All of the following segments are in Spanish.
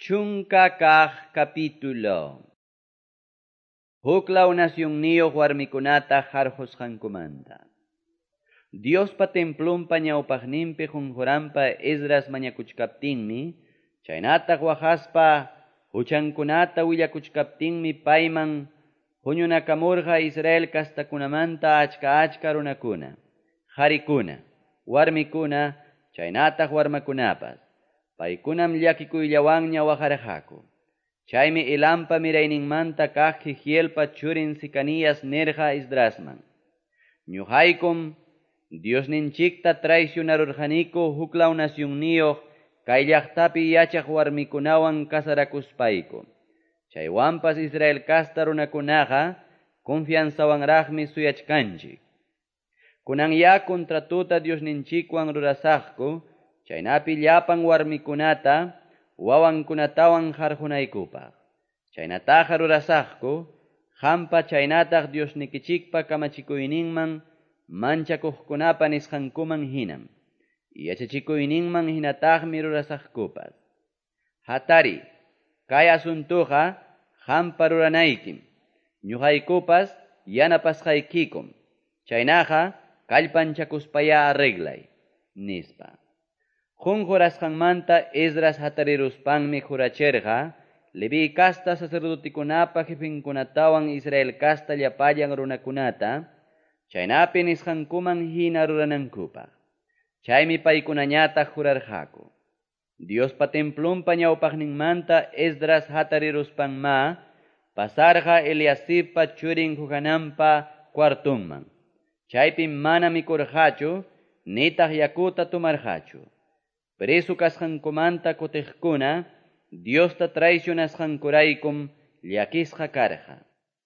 Chunka kaq capítulo. Huklaw nasyunniyo warmikunata harjusqankumanta. Diospa templumpa ñawpaqninpi junjurampa Esdras mañakuchkaptinmi, chaynataq waqaspa huchankunata willakuchkaptinmi payman huñunakamurqa Israel kastakunamanta achka runakuna, qarikuna, warmikuna, chaynataq warmakunapas. Paykunam llakikuyllawanña waqarqaku. Chaymi Elampa mirayninmanta kaq Jehielpa churin Sicanías nirqa Esdrasman: Ñuqaykum Diosninchikta traicionarurqaniku huklaw nasyunniyuq kay llaqtapi yachaq warmikunawan kasarakuspayku. Chaywanpas Israel kasta runakunaqa confianzawanraqmi suyachkanchik. Kunan ya contratuta Diosninchikwan rurasaqku, chaynapi llapan warmikunata wawankunatawan harjunaykupaq. Chaynataqa rurasaqku, qampa chaynataq Diosnikichikpa kamachikuyninman manchakuqkunapa nisqankuman hinam. Yachachikuyninman hinataqmi rurasaqkupas. Hatari, kay asuntuqa qampa ruranaykim, ñuqaykupas yanapasqaykikum. Chaynaqa kallpanchakuspaya arreglay, nispa. Junjurasqanmanta Esdras hatariruspanmi jurachirqa, Levi kasta sacerdotikunapa jefinkunatawan Israel kasta llapallan runakunata, chaynapi nisqankuman hina ruranankupaq. Chaymi paykunañataq jurarqaku. Diospa templumpa ñawpaqninmanta Esdras hatariruspanma pasarqa Eliasibpa churin Johananpa cuartunman. Chaypi mana mikurqachu, nitaq yakuta tumarqachu. Preso kasqankumanta kutiqkuna Diosta traicionasqankuraykum llakisqa karqa.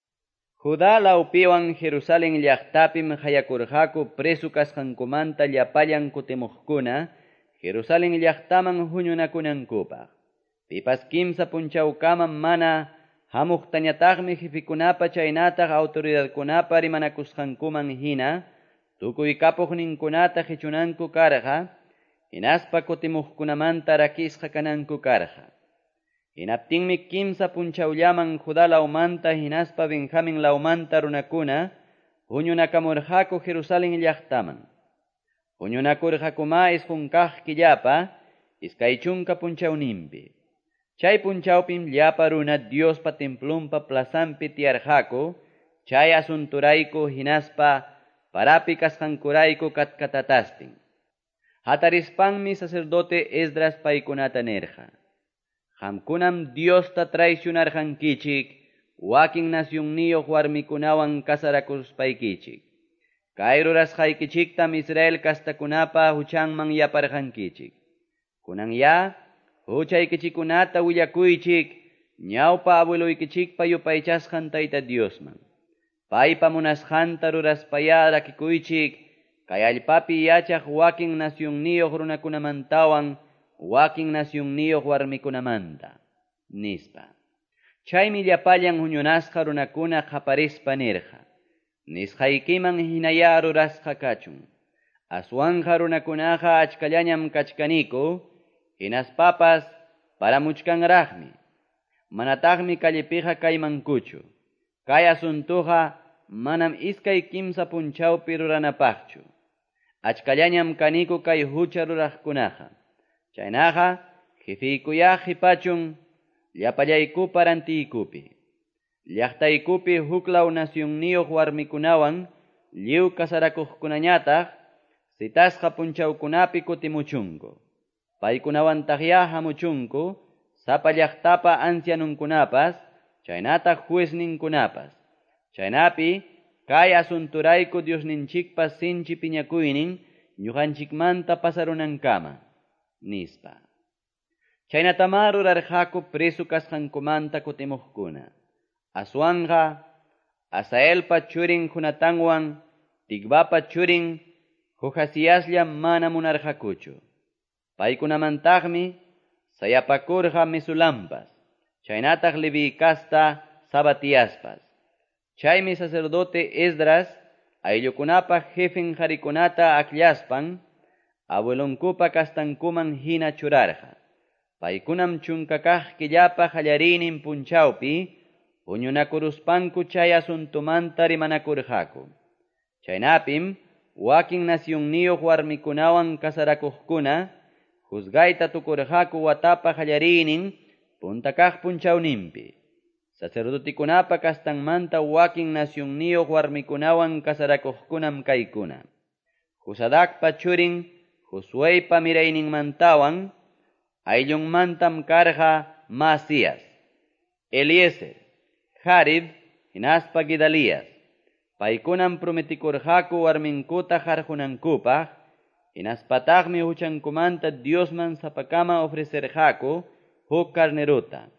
Judá lawpiwan Jerusalén llaqtapim hayakurqaku preso kasqankumanta llapallan kutimuqkuna Jerusalén llaqtaman huñunakunankupaq. Pipas kimsa punchawkaman mana hamuqtañataqmi jefikunapa chaynataq autoridadkunapa rimanakusqankuman hina tukuy kapuqninkunata hichunanku karqa, hinaspa kutimuqkunamanta rakisqa kananku karqa. Hinaptinmi kimsa punchawllaman Judá lawmanta hinaspa Benjamin lawmanta runakuna huñunakamurqaku Jerusalén llaqtaman. Huñunakurqakuma isqunkaq killapa iskay chunka punchawninpi. Chay punchawpim llapa runa Diospa templumpa plazanpi tiyarqaku, chay asunturayku hinaspa parapi kasqankurayku katkatataspin. Hatarispanmi sacerdote Esdras paykunata nirqa: Qamkunam Diosta traicionarqankichik, wakin nasyunniyuq warmikunawan kasarakuspaykichik. Kay rurasqaykichiktam Israel kastakunapa huchanman yaparqankichik. Kunan ya huchaykichikunata willakuychik ñawpa abueluykichikpa yupaychasqan Tayta Diosman. Paypa munasqanta ruraspaya rakikuychik kay allpapi yachaq wakin nasyunniyuq runakunamantawan wakin nasyunniyuq warmikunamanta, nispa. Chaymi llapallan huñunasqa runakuna qaparispa nirqa: Nisqaykiman hinaya rurasqa kachun. Aswanqa runakunaqa achkallañam kachkaniku, hinaspapas paramuchkanraqmi. Manataqmi kallipiqa kaymankuchu. Kay asuntuqa manam iskay kimsa punchawpi ruranapaqchu. Achkallañam kaniku kay hucha ruraqkunaqa. Chaynaqa jefiykuya qhipachun llapallaykupa rantiykupi. Llaqtaykupi huklaw nasyunniyuq warmikunawan lliw kasarakuqkunañataq sitasqa punchawkunapi kutimuchunku. Paykunawantaqya hamuchunku sapa llaqtapa ancianunkunapas, chaynataq juezninkunapas. Chaynapi kay asunturayku Diosninchikpa sinchi piñakuynin ñuqanchikmanta pasarunankama, nispa. Chaynatama rurarqaku preso kasqankumanta kutimuqkuna. Aswanqa Asaelpa churin Jonatanwan Tikvapa churin Jojasiaslla mana munarqakuchu. Paykunamantaqmi sayapakurqa Mesulampas, chaynataq Levi kasta Sabatiaspas. Chaymi sacerdote Esdras ayllukunapa jefin qharikunata akllashpan abuelunkupa kastankuman hina churarqa. Paykunam chunkakaq killapa qallarinin punchawpi, puñunakuruspanku chay asuntumanta rimanakurqaku. Chaynapim, wakin nacionniyuq warmikunawan kasarakuqkuna, juzgayta tukurqaku watapa qallarinin, puntakaq punchawninpi. Sacerdotikunapa kastanmanta wakin nacionniyuq warmikunawan kasarakuqkunam kaykuna. Josadaqpa churin Josuépa mirayninmantawan, ayllunmantam karqa Masías, Eliezer, Jarib, hinaspa Gedalías. Paykunam prometikurqaku warminkuta qarqunankupaq, hinaspataqmi huchankumanta Diosman sapakama ofrecerqaku huk carneruta.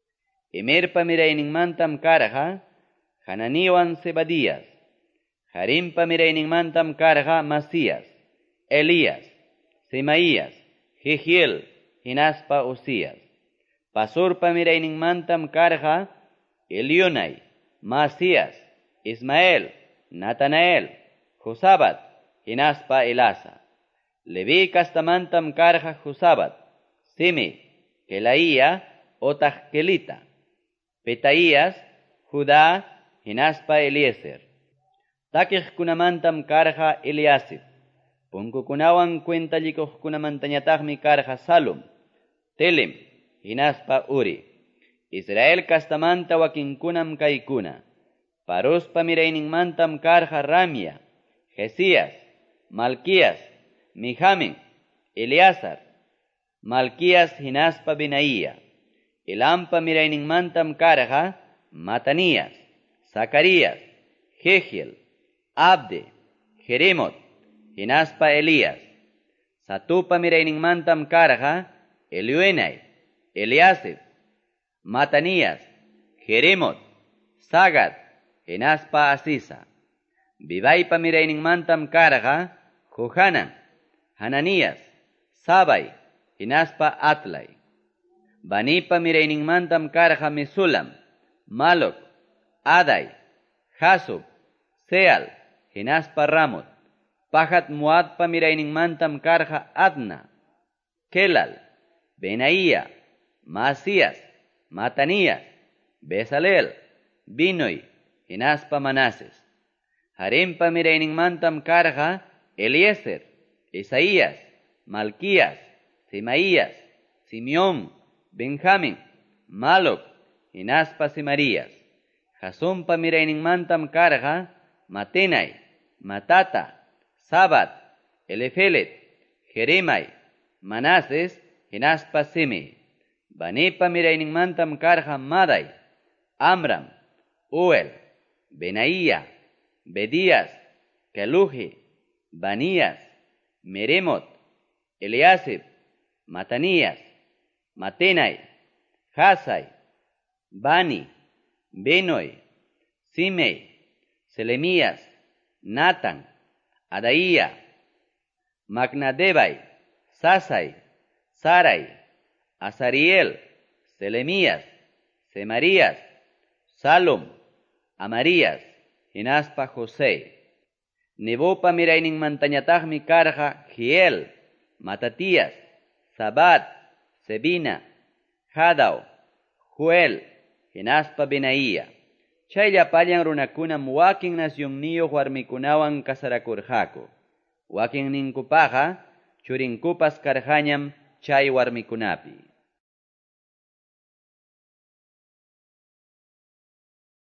Imerpa mirayninmantam karqa Hananiwan Zebadías. Harimpa mirayninmantam karqa Masías, Elías, Semaías, Jehiel, hinaspa Usías. Pasurpa mirayninmantam karqa Elionai, Masías, Ismael, Natanael, Josabat, hinaspa Elasa. Leví kastamantam karqa Josabat, Simi, Kelaía, otaq Kelita. Petaías, Judá, hinaspa Eliezer. Takiqkunamantam karqa Eliasib. Punkukunawan cuentalikuqkunamantañataqmi karqa Salum, Telem, hinaspa Uri. Israel kastamanta wakinkunam kaykuna. Paruspa mirayninmantam karqa Ramia, Jesías, Malquías, Mijamin, Eleazar, Malquías hinaspa Benaía. Elampa mirayninmantam karqa Matanías, Zacarías, Jehiel, Abde, Jeremot, hinaspa Elías. Satupa mirayninmantam karqa Elioenai, Eliasib, Matanías, Jeremot, Sagat, hinaspa Asisa. Vivaypa mirayninmantam karqa Johanan, Hananías, Sabai, hinaspa Atlay. Banipa mirayninmantam karqa Mesulam, Malok, Adai, Jasub, Seal, hinaspa Ramot. Pahat Moabpa mirayninmantam karqa Adna, Kelal, Benaía, Masías, Matanías, Bezalel, Binoi, hinaspa Manases. Harimpa mirayninmantam karqa Eliezer, Isaías, Malquías, Semaías, Simeón, Benjamín, Malok, hinaspa Semarías. Jasumpa mirayninmantam karqa Matenai, Matata, Sabat, Elefelet, Jeremai, Manases, hinaspa Simi. Banipa mirayninmantam karqa Madai, Amram, Uel, Benaía, Bedías, Keluhi, Banías, Meremot, Eliasib, Matanías, Matenai, Hasai, Bani, Benoi, Simei, Selemías, Natan, Adaía, Magnadebai, Sasai, Sarai, Azariel, Selemías, Semarías, Salom, Amarías, hinaspa José. Nebopa mirayninmantañataqmi karqa Giel, Matatías, Sabat, Sebina, Hadao, Joel, hinaspa Benaía. Chayllapallan runakunam wakin nacionniyuq warmikunawan kasarakurqaku. Wakin ninkupaqa churinkupas karqañam chay warmikunapi.